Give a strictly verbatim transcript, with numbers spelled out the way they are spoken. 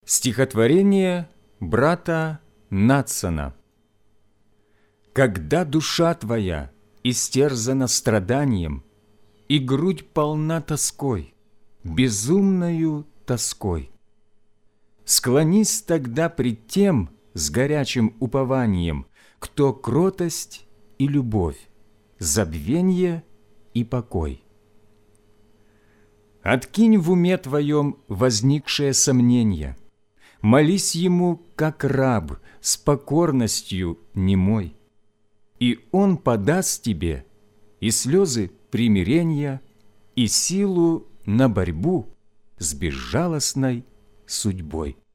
Стихотворение брата Натсона. «Когда душа твоя истерзана страданием, и грудь полна тоской, безумною тоской, склонись тогда пред тем с горячим упованием, кто кротость и любовь, забвенье и покой. Откинь в уме твоем возникшее сомнение, молись Ему, как раб, с покорностью немой, и Он подаст тебе и слезы примирения, и силу на борьбу с безжалостной судьбой».